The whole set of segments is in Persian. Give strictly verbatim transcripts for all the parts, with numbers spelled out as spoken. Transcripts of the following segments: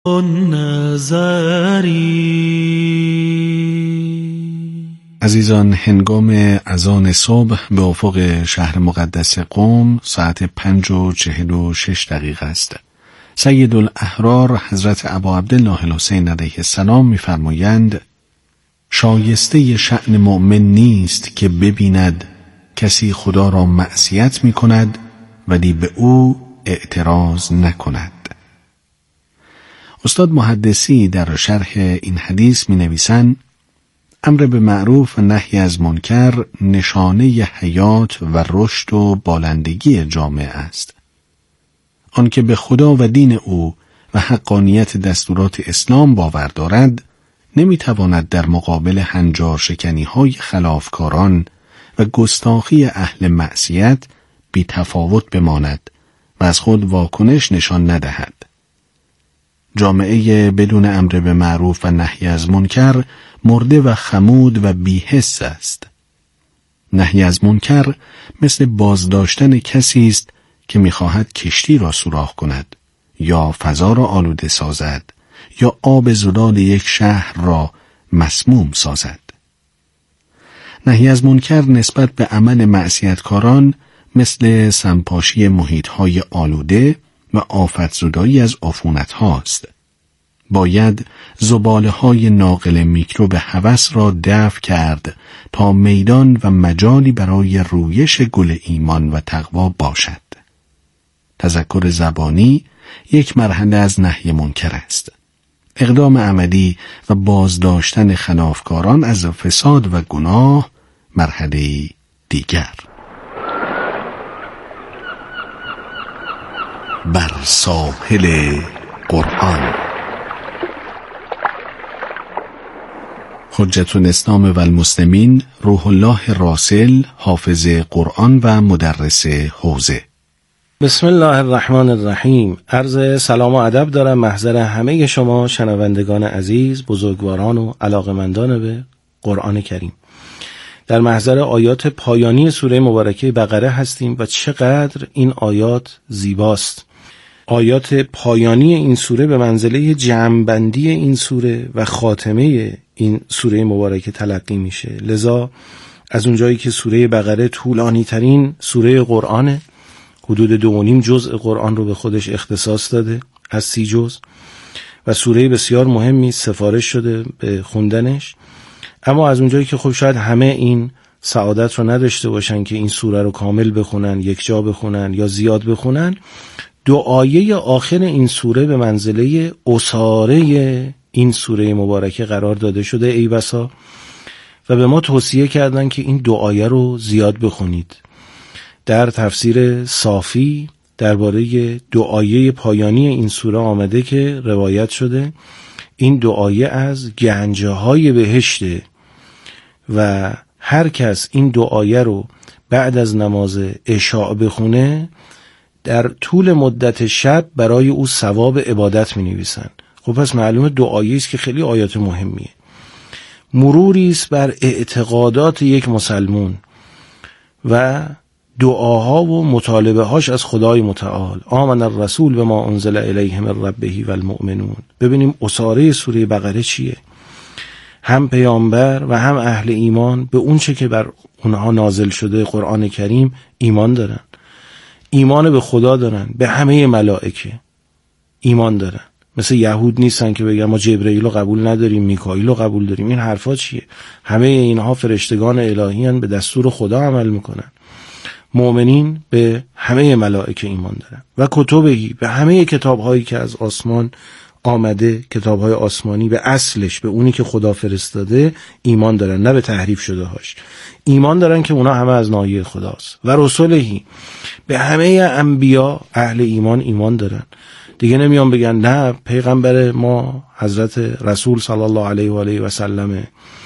عزیزان، هنگام اذان صبح به افق شهر مقدس قم ساعت پنج و چهل و شش دقیقه است. سید الاحرار حضرت ابا عبدالله الحسین علیه السلام می‌فرمایند شایسته شأن مؤمن نیست که ببیند کسی خدا را معصیت می‌کند ولی به او اعتراض نکند. استاد محدثی در شرح این حدیث می‌نویسند امر به معروف و نهی از منکر نشانه حیات و رشد و بالندگی جامعه است. آنکه به خدا و دین او و حقانیت دستورات اسلام باور دارد نمیتواند در مقابل هنجار شکنی های خلافکاران و گستاخی اهل معصیت بی تفاوت بماند و از خود واکنش نشان ندهد. جامعه بدون امر به معروف و نهی از منکر مرده و خمود و بی‌حس است. نهی از منکر مثل بازداشتن کسی است که می‌خواهد کشتی را سوراخ کند یا فضا را آلوده سازد یا آب زلال یک شهر را مسموم سازد. نهی از منکر نسبت به عمل معصیتکاران مثل سمپاشی محیط‌های آلوده و آفت‌زدایی از عفونت هاست. باید زباله‌های ناقل میکروب هوس را دفع کرد تا میدان و مجالی برای رویش گل ایمان و تقوا باشد. تذکر زبانی یک مرحله از نهی منکر است. اقدام عملی و بازداشتن خلافکاران از فساد و گناه مرحله دیگر. بر ساحل قرآن. حجت الاسلام و المسلمین روح الله راسل، حافظ قرآن و مدرس حوزه. بسم الله الرحمن الرحیم. عرض سلام و ادب دارم محضر همه شما شنوندگان عزیز، بزرگواران و علاقمندان به قرآن کریم. در محضر آیات پایانی سوره مبارکه بقره هستیم و چقدر این آیات زیباست. آیات پایانی این سوره به منزله جمع‌بندی این سوره و خاتمه این سوره مبارکه تلقی میشه. لذا از اونجایی که سوره بقره طولانی ترین سوره قرآنه، حدود دو و نیم جزء قرآن رو به خودش اختصاص داده از سی جزء و سوره بسیار مهمی سفارش شده به خوندنش، اما از اونجایی که خب شاید همه این سعادت رو نداشته باشن که این سوره رو کامل بخونن، یک جا بخونن یا زیاد بخونن، دو آیه آخر این سوره به منزله اساره این سوره مبارکه قرار داده شده ای بسا و به ما توصیه کردن که این دو آیه رو زیاد بخونید. در تفسیر صافی درباره دو آیه پایانی این سوره آمده که روایت شده این دو آیه از گنجه های بهشته و هر کس این دو آیه رو بعد از نماز عشاء بخونه در طول مدت شب برای او ثواب عبادت می نویسن. خب پس معلومه دو آیه است که خیلی آیات مهمیه. مروری است بر اعتقادات یک مسلمون و دعاها و مطالبه هاش از خدای متعال. آمن الرسول بما انزل الیه من ربه والمؤمنون. ببینیم اساره سوره بقره چیه؟ هم پیامبر و هم اهل ایمان به اون چه که بر اونها نازل شده قرآن کریم ایمان دارن، ایمان به خدا دارن، به همه ملائکه ایمان دارن. مثل یهود نیستن که بگن ما جبرئیل رو قبول نداریم، میکائیل رو قبول داریم. این حرفا چیه؟ همه اینها فرشتگان الهی هن، به دستور خدا عمل میکنن. مؤمنین به همه ملائکه ایمان دارن و کتبهی، به همه کتابهایی که از آسمان آمده، کتابهای آسمانی به اصلش، به اونی که خدا فرستاده ایمان دارن، نه به تحریف شده هاش. ایمان دارن که اونا همه از ناحیه خداست. و رسولهی، به همه انبیا اهل ایمان ایمان دارن. دیگه نمیان بگن نه پیغمبر ما حضرت رسول صلی الله علیه و آله و سلمه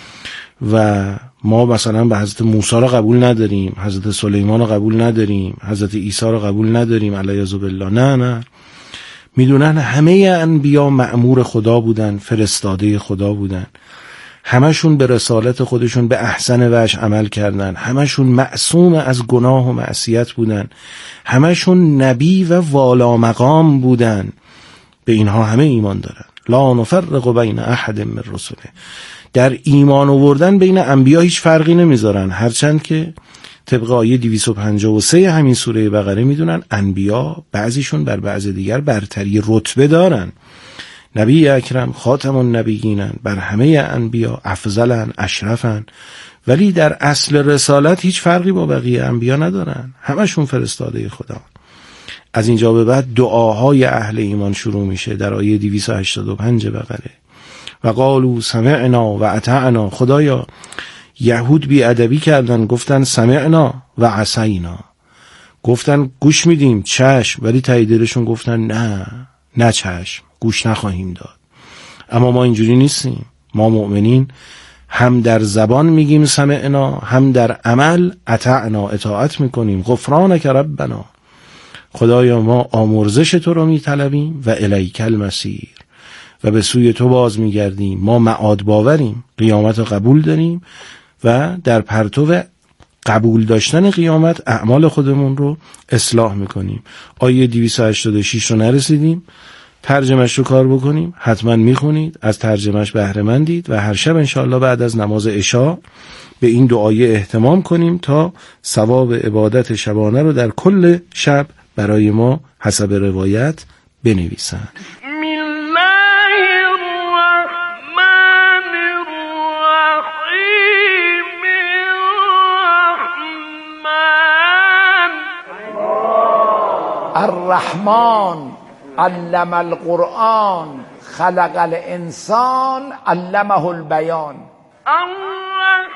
و ما مثلا به حضرت موسی رو قبول نداریم، حضرت سلیمان رو قبول نداریم، حضرت عیسی رو قبول نداریم علیه بالله. نه نه، میدونن همه انبیا مأمور خدا بودن، فرستاده خدا بودن، همشون به رسالت خودشون به احسن وجه عمل کردن، همشون معصوم از گناه و معصیت بودن، همشون نبی و والا مقام بودن. به اینها همه ایمان دارن. لا نفرق بین احد من رسله. در ایمان آوردن بین انبیا هیچ فرقی نمیذارن، هرچند که طبق آیه دویست و پنجاه و سه همین سوره بقره میدونن انبیا بعضیشون بر بعض دیگر برتری رتبه دارن. نبی اکرم خاتم النبیینن، بر همه انبیا افضلن، اشرفن، ولی در اصل رسالت هیچ فرقی با بقیه انبیا ندارن، همشون فرستاده خدا. از اینجا به بعد دعاهای اهل ایمان شروع میشه در آیه دویست و هشتاد و پنج بقره. و قالوا سمعنا و اطعنا. خدایا یهود بی ادبی کردن، گفتن سمعنا و عصینا، گفتن گوش میدیم چشم، ولی ته دلشون گفتن نه نه چشم، گوش نخواهیم داد. اما ما اینجوری نیستیم، ما مؤمنین هم در زبان میگیم سمعنا، هم در عمل اطعنا، اطاعت میکنیم. غفرانک ربنا، خدایا ما آمرزش تو رو میطلبیم و الیک المصیر، و به سوی تو باز میگردیم. ما معاد باوریم، قیامت رو قبول داریم و در پرتو قبول داشتن قیامت اعمال خودمون رو اصلاح میکنیم. آیه دویست و هشتاد و شش رو نرسیدیم، ترجمهش رو کار بکنیم، حتما میخونید، از ترجمهش بهره مندید و هر شب انشاءالله بعد از نماز عشا به این دعایه اهتمام کنیم تا ثواب عبادت شبانه رو در کل شب برای ما حسب روایت بنویسن. الرحمن علم القرآن خلق الانسان علمه البیان. الرحمن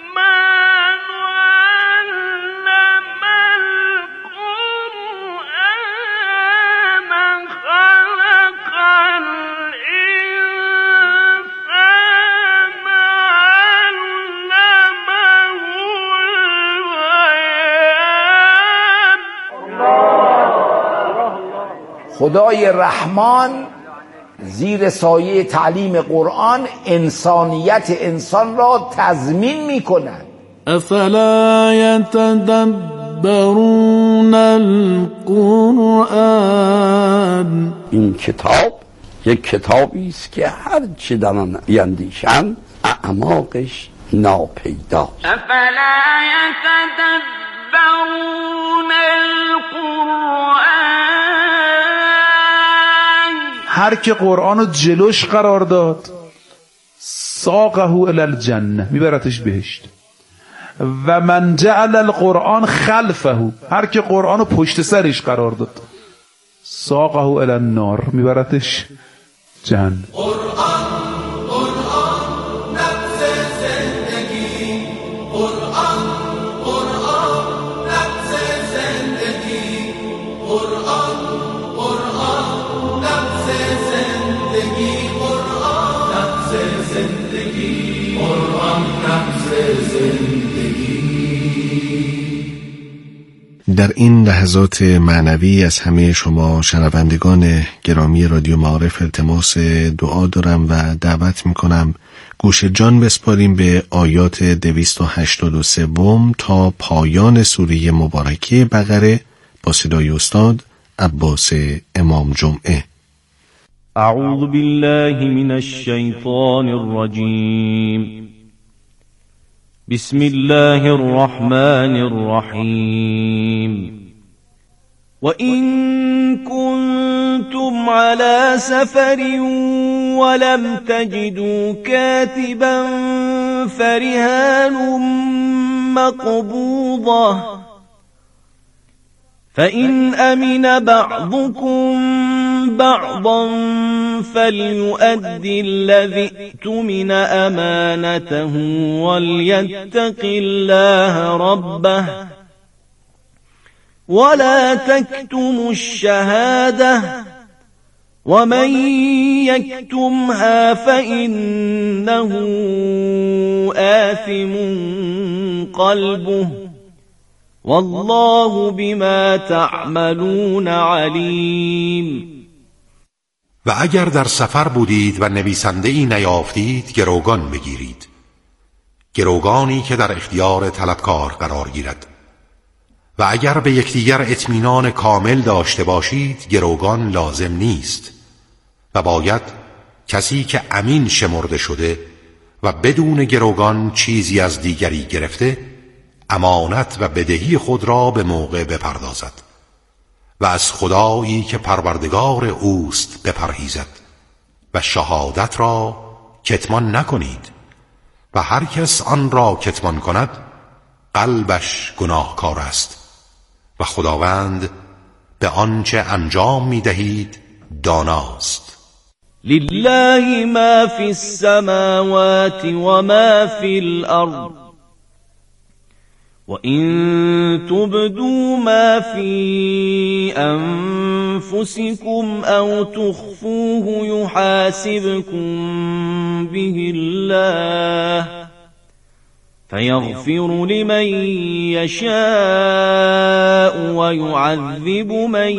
علم القرآن خلق الانسان علمه البیان. خدای رحمان زیر سایه تعلیم قرآن انسانیت انسان را تضمین می کند. افلا یتدبرون القرآن. این کتاب یک کتابی است که هر چی در آن بیندیشند اعماقش ناپیداست. افلا یتدبرون القرآن. هر که قرآن رو جلوش قرار داد ساقه الی الجنه، میبرتش بهشت. و من جعل القرآن خلفه، هر که قرآن رو پشت سرش قرار داد ساقه الی النار، میبرتش جهنم. در این لحظات معنوی از همه شما شنوندگان گرامی رادیو معارف التماس دعا دارم و دعوت میکنم گوش جان بسپاریم به آیات دویست و هشتاد و سه تا پایان سوره مبارکه بقره با صدای استاد عباس امام جمعه. اعوذ بالله من الشیطان الرجیم. بسم الله الرحمن الرحیم. وَإِن كُنتُمْ عَلَى سَفَرٍ وَلَمْ تَجِدُوا كَاتِبًا فَرِهَانٌ مَّقْبُوضَةٌ فَإِنْ أَمِنَ بَعْضُكُمْ بَعْضًا فَلْيُؤَدِّ الَّذِي اؤْتُمِنَ أَمَانَتَهُ وَلْيَتَّقِ اللَّهَ رَبَّهُ وَلَا تَكْتُمُوا الشَّهَادَةَ وَمَنْ يَكْتُمْهَا فَإِنَّهُ آثِمٌ قَلْبُهُ والله بما تعملون علیم. و اگر در سفر بودید و نویسنده ای نیافتید گروگان بگیرید، گروگانی که در اختیار طلبکار قرار گیرد. و اگر به یکدیگر اطمینان کامل داشته باشید گروگان لازم نیست، و باید کسی که امین شمرده شده و بدون گروگان چیزی از دیگری گرفته امانت و بدهی خود را به موقع بپردازد و از خدایی که پروردگار اوست بپرهیزد و شهادت را کتمان نکنید و هر کس آن را کتمان کند قلبش گناهکار است و خداوند به آنچه انجام می‌دهید داناست. لله ما في السماوات وما في الأرض وإن تبدوا ما في أنفسكم أو تخفوه يحاسبكم به الله فيغفر لمن يشاء ويعذب من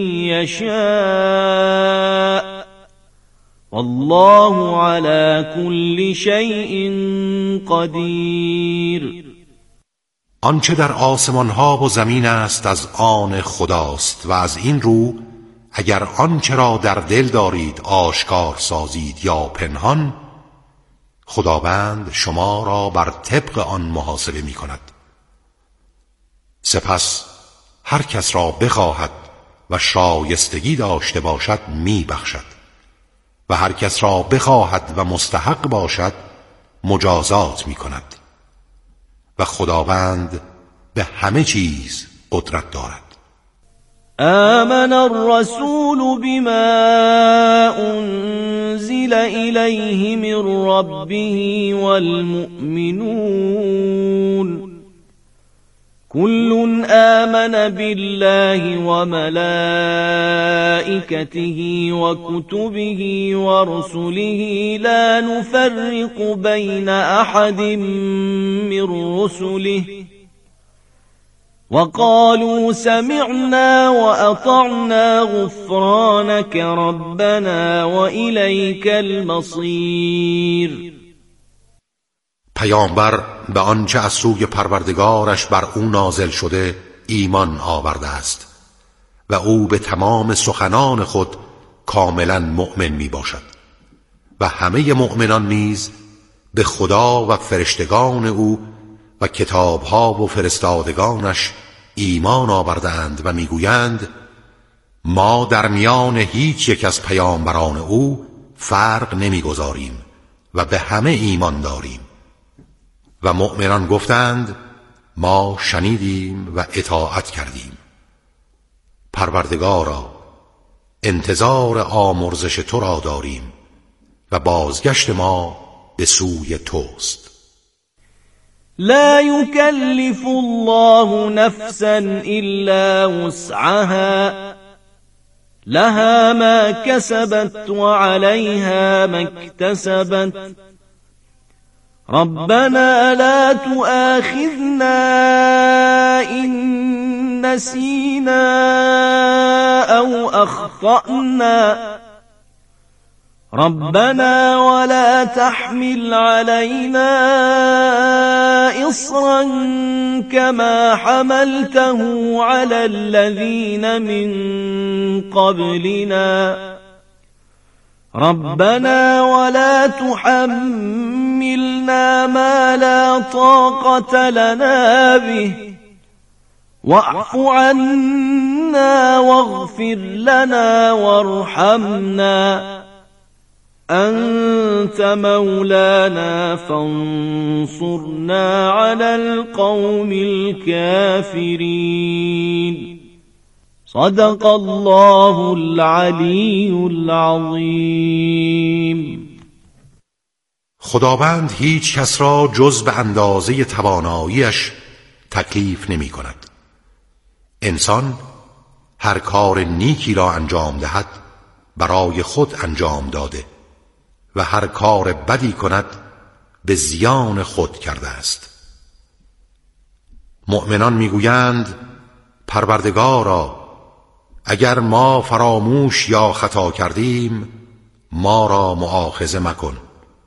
يشاء والله على كل شيء قدیر. آنچه در آسمان ها و زمین است از آن خداست و از این رو اگر آنچه را در دل دارید آشکار سازید یا پنهان خداوند شما را بر طبق آن محاسبه می کند. سپس هر کس را بخواهد و شایستگی داشته باشد می بخشد و هر کس را بخواهد و مستحق باشد مجازات می کند و خداوند به همه چیز قدرت دارد. آمن الرسول بما أنزل إليه من ربه والمؤمنون كل آمن بالله وملائكته وكتبه ورسله لا نفرق بين أحد من رسله وقالوا سمعنا وأطعنا غفرانك ربنا وإليك المصير. پیامبر به آنچه از سوی پروردگارش بر او نازل شده ایمان آورده است و او به تمام سخنان خود کاملا مؤمن می باشد و همه مؤمنان نیز به خدا و فرشتگان او و کتابها و فرستادگانش ایمان آوردند و میگویند ما در میان هیچ یک از پیامبران او فرق نمیگذاریم و به همه ایمان داریم. و مؤمنان گفتند ما شنیدیم و اطاعت کردیم. پروردگارا انتظار آمرزش تو را داریم و بازگشت ما به سوی توست. لا يكلف الله نفسا إلا وسعها لها ما كسبت وعليها ما اكتسبت ربنا لا تؤاخذنا إن نسينا أو أخطأنا ربنا ولا تحمل علينا إصرا كما حملته على الذين من قبلنا ربنا ولا تحملنا ما لا طاقة لنا به واعف عنا واغفر لنا وارحمنا أنت مولانا فانصرنا على القوم الكافرين. صدق الله العلی العظیم. خداوند هیچ کس را جز به اندازه تواناییش تکلیف نمی کند. انسان هر کار نیکی را انجام دهد برای خود انجام داده و هر کار بدی کند به زیان خود کرده است. مؤمنان میگویند پروردگارا اگر ما فراموش یا خطا کردیم ما را مؤاخذه مکن.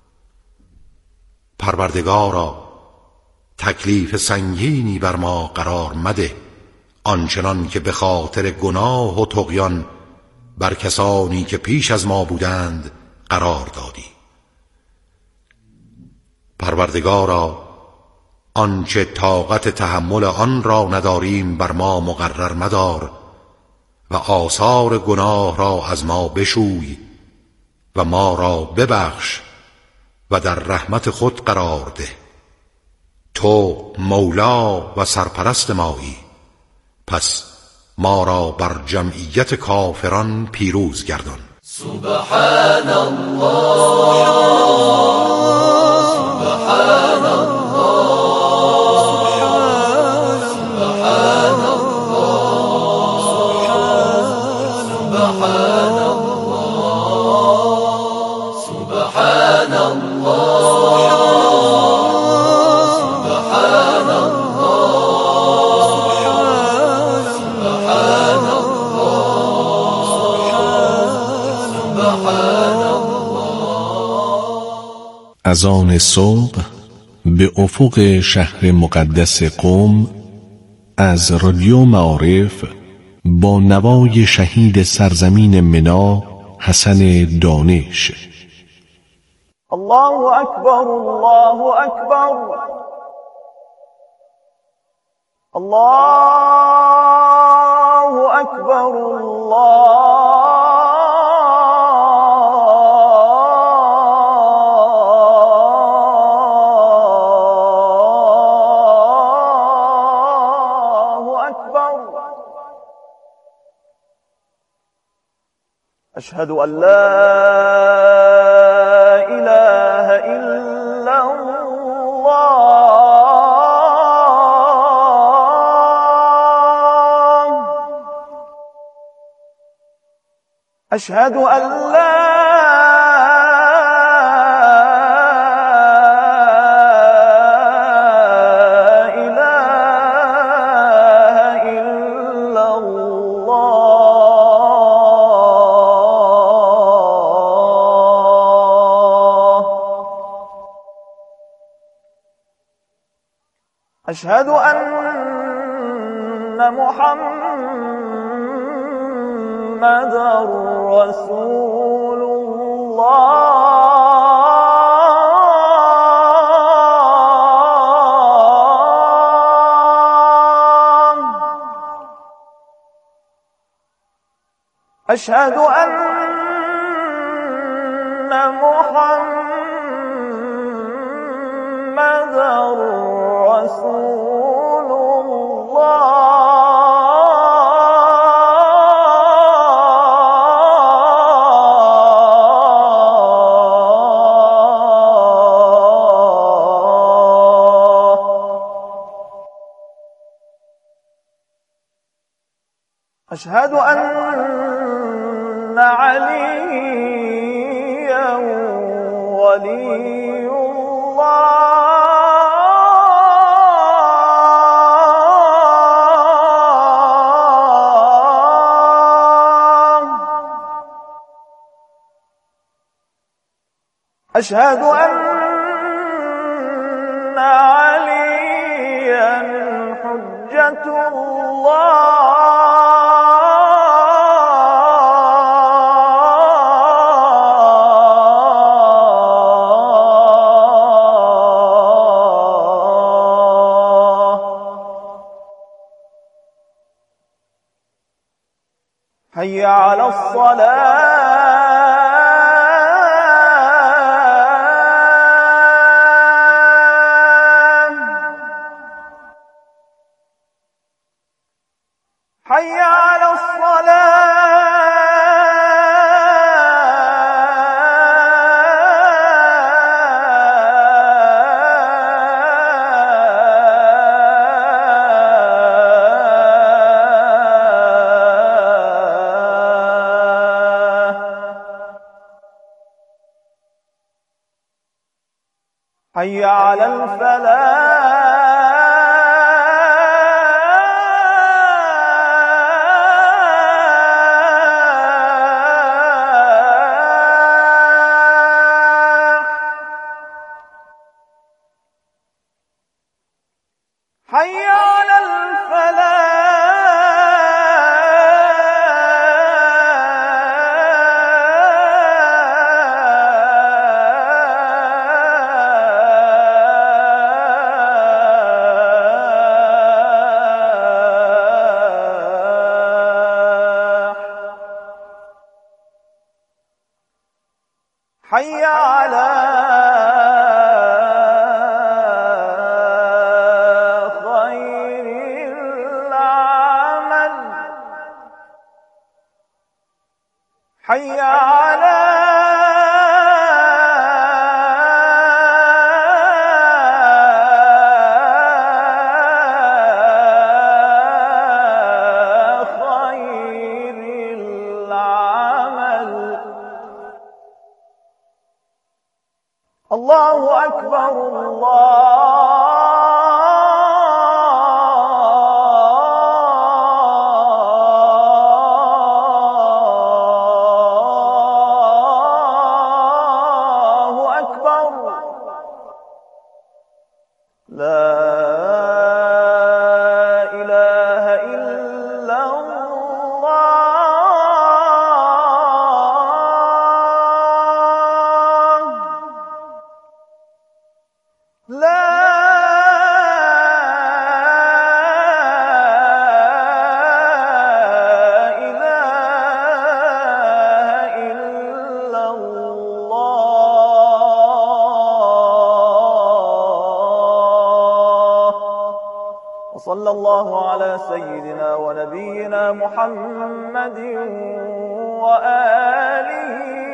پروردگارا تکلیف سنگینی بر ما قرار مده آنچنان که به خاطر گناه و طغیان بر کسانی که پیش از ما بودند قرار دادی. پروردگارا، آنچه طاقت تحمل آن را نداریم بر ما مقرر مدار و آثار گناه را از ما بشوی و ما را ببخش و در رحمت خود قرار ده. تو مولا و سرپرست مایی، پس ما را بر جمعیت کافران پیروز گردان. سبحان الله، سبحان الله، سبحان الله، سبحان الله، سبحان الله، سبحان از آن صبح به افق شهر مقدس قم از رادیو معارف با نوای شهید سرزمین منا حسن دانش. الله اکبر، الله اکبر، الله اکبر، الله أشهد أن لا إله إلا الله، أشهد أن لا أشهد أن محمدًا رسول الله، أشهد أن محمدًا رسول الله، أشهد أن عليا ولي الله، أشهد أن عليا حجة الله، حي على الصلاة، حي على حي على الفلاح، حي على الفلاح. حي على خير العمل حي على الله أكبر الله أكبر لا إله إلا الله لا إله إلا الله وصلى الله على سيدنا ونبينا محمد وآله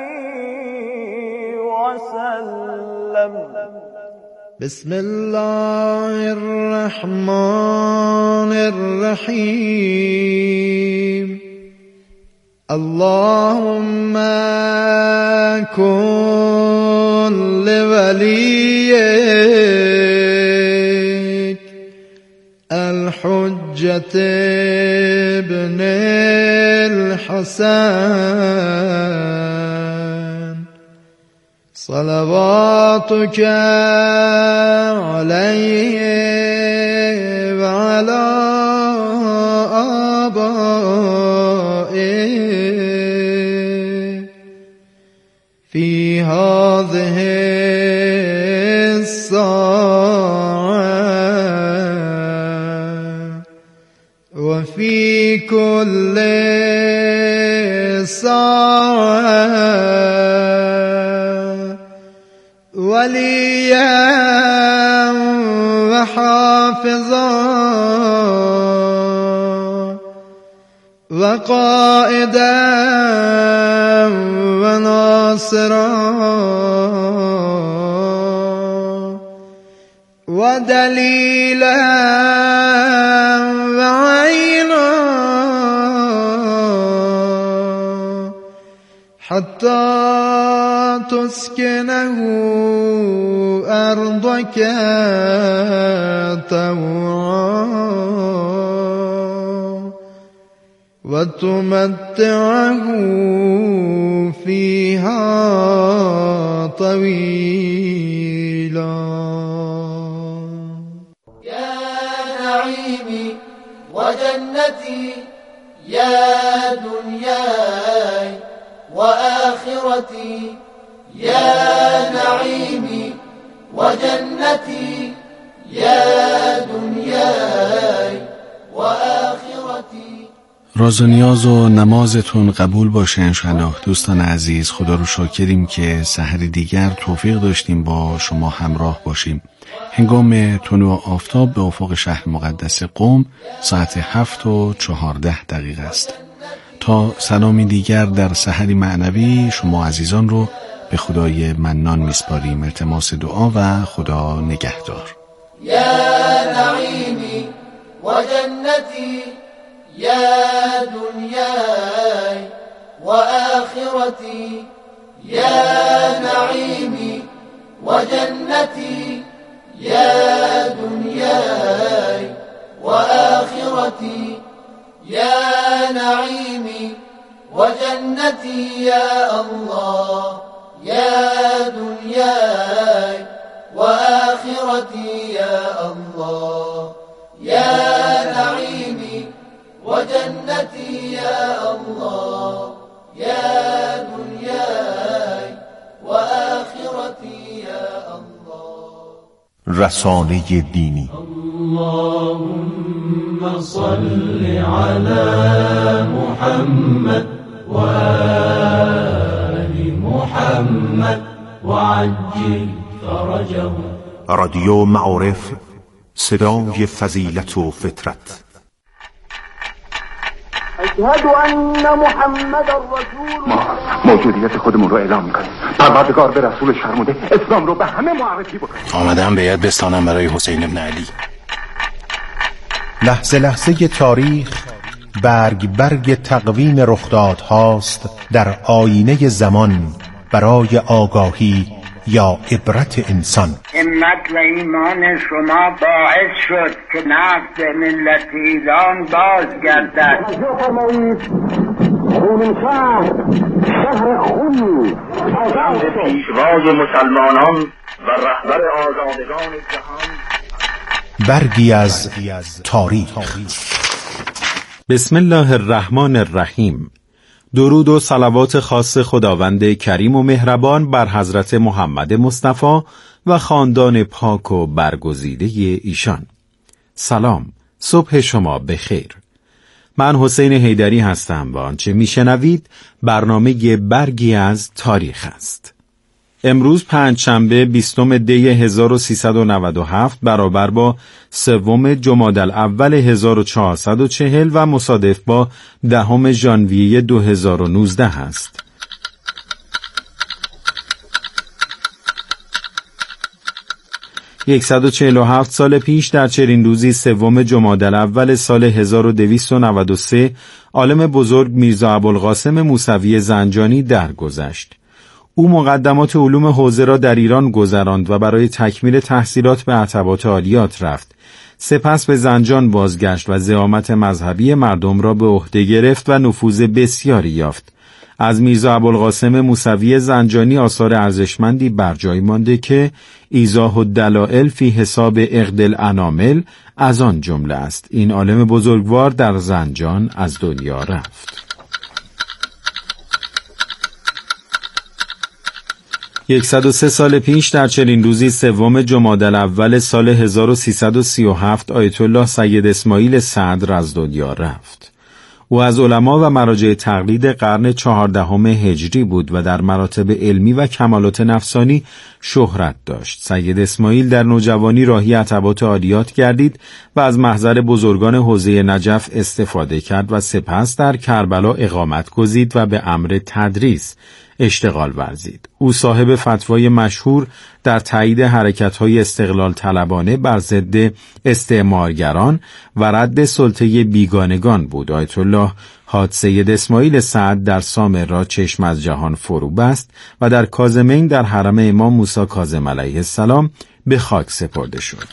وسلم بسم الله الرحمن الرحيم اللهم كن لوليك الحجة ابن الحسن صلواتك عليه وعلى آبائه في هذه الساعة وفي كل ساعة وليا وحافظا وقائدا وناصرا ودليلا وعينا حتى تسكنه أرضك طوعا وتمتعه فيها طويلا يا نعيمي وجنتي يا دنياي وآخرتي يا نعيمي وجنتي يا دنياي وآخرتي. راز و نیاز و نمازتون قبول باشه انشالله. دوستان عزیز، خدا رو شاکریم که سحر دیگر توفیق داشتیم با شما همراه باشیم. هنگام طلوع آفتاب به افق شهر مقدس قم ساعت هفت و چهارده دقیقه است. تا سلامی دیگر در سحری معنوی شما عزیزان رو به خدای منان میسپاریم. التماس دعا و خدا نگهدار. یا نعیمی و جنتی یا دنیای و آخرتی یا نعیمی و جنتی یا دنیای و آخرتی يا نعيمي وجنتي يا الله يا دنياي وآخرتي يا الله يا نعيمي وجنتي يا الله يا دنياي وآخرتي يا الله. رسانه دینی. اللهم صل على محمد وآل محمد. محمد وعجل فرجه. رادیو معارف، صدای فضیلت و فطرت. اشهد ان محمد رسول. ما موجودیت خودمون رو اعلام میکنیم. پروردگار به رسولش فرموده اسلام رو به همه معرفی بکنیم. آمدم بیعت بستانم برای حسین ابن علی. لحظه لحظه تاریخ برگ برگ تقویم رخدادهاست در آینه زمان برای آگاهی یا عبرت انسان. همت و ایمان شما باعث شد که نفت ملت ایران بازگردد. خون شهر شهر خونی آزاد پیشوای مسلمانان و رهبر آزادگان جهان. برگی از تاریخ. بسم الله الرحمن الرحیم. درود و صلوات خاص خداوند کریم و مهربان بر حضرت محمد مصطفی و خاندان پاک و برگزیده ایشان. سلام، صبح شما بخیر. من حسین حیدری هستم و آنچه میشنوید برنامه برگی از تاریخ است. امروز پنجشنبه بیستم دی هزار و سیصد و نود و هفت برابر با سوم جمادی الاول هزار و چهارصد و چهل و مصادف با دهم ژانویه دو هزار و نوزده است. صد و چهل و هفت سال پیش در چنین روزی سوم جمادی الاول سال هزار و دویست و نود و سه عالم بزرگ میرزا ابوالقاسم موسوی زنجانی درگذشت. او مقدمات علوم حوزه را در ایران گذراند و برای تکمیل تحصیلات به عتبات عالیات رفت. سپس به زنجان بازگشت و زعامت مذهبی مردم را به عهده گرفت و نفوذ بسیاری یافت. از میرزا ابوالقاسم موسوی زنجانی آثار ارزشمندی بر جای مانده که ایضاح الدلائل فی حساب عقد الانامل از آن جمله است. این عالم بزرگوار در زنجان از دنیا رفت. صد و سه سال پیش در چنین روزی سوم جمادی الاول سال هزار و سیصد و سی و هفت آیت الله سید اسماعیل صدر از دنیا رفت. او از علما و مراجع تقلید قرن چهاردهم هجری بود و در مراتب علمی و کمالات نفسانی شهرت داشت. سید اسماعیل در نوجوانی راهی عتبات عالیات گردید و از محضر بزرگان حوزه نجف استفاده کرد و سپس در کربلا اقامت گزید و به امر تدریس اشتغال ورزید. او صاحب فتوای مشهور در تایید حرکت‌های استقلال طلبانه بر ضد استعمارگران و رد سلطه بیگانگان بود. آیت الله حاج سید اسماعیل سعد در سامرا چشم از جهان فرو بست و در کاظمین در حرم امام موسی کاظم علیه السلام به خاک سپرده شد.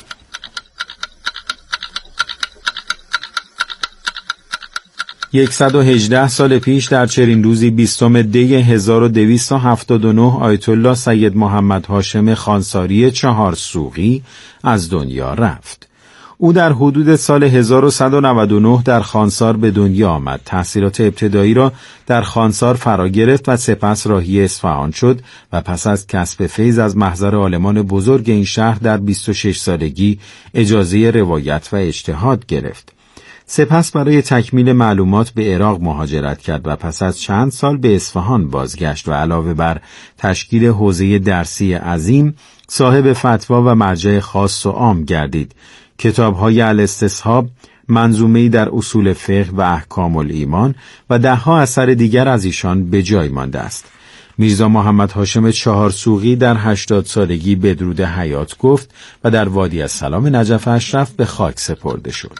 صد و هجده سال پیش در چنین روزی بیستم دی هزار و دویست و هفتاد و نه آیت الله سید محمد هاشم خانساری چهار سوقی از دنیا رفت. او در حدود سال هزار و صد و نود و نه در خانسار به دنیا آمد. تحصیلات ابتدایی را در خانسار فرا گرفت و سپس راهی اصفهان شد و پس از کسب فیض از محضر عالمان بزرگ این شهر در بیست و شش سالگی اجازه روایت و اجتهاد گرفت. سپس برای تکمیل معلومات به عراق مهاجرت کرد و پس از چند سال به اصفهان بازگشت و علاوه بر تشکیل حوزه درسی عظیم صاحب فتوا و مرجع خاص و عام گردید. کتاب‌های الاستصحاب، منظومه‌ای در اصول فقه و احکام الایمان و ده‌ها اثر دیگر از ایشان به جای مانده است. میرزا محمد هاشم چهار سوقی در هشتاد سالگی بدرود حیات گفت و در وادی السلام نجف اشرف به خاک سپرده شد.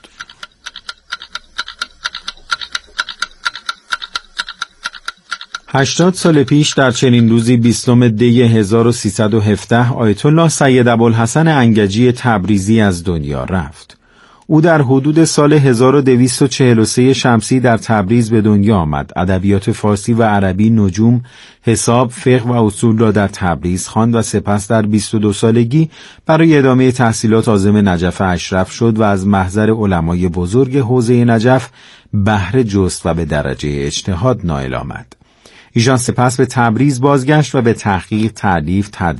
هشتاد سال پیش در چنین روزی بیستم دی هزار و سیصد و هفده آیت الله سید ابوالحسن انگجی تبریزی از دنیا رفت. او در حدود سال هزار و دویست و چهل و سه شمسی در تبریز به دنیا آمد. ادبیات فارسی و عربی، نجوم، حساب، فقه و اصول را در تبریز خواند و سپس در بیست و دو سالگی برای ادامه تحصیلات عازم نجف اشرف شد و از محضر علمای بزرگ حوزه نجف بهره جست و به درجه اجتهاد نائل آمد. ایشان سپس به تبریز بازگشت و به تحقیق، تألیف، تدریس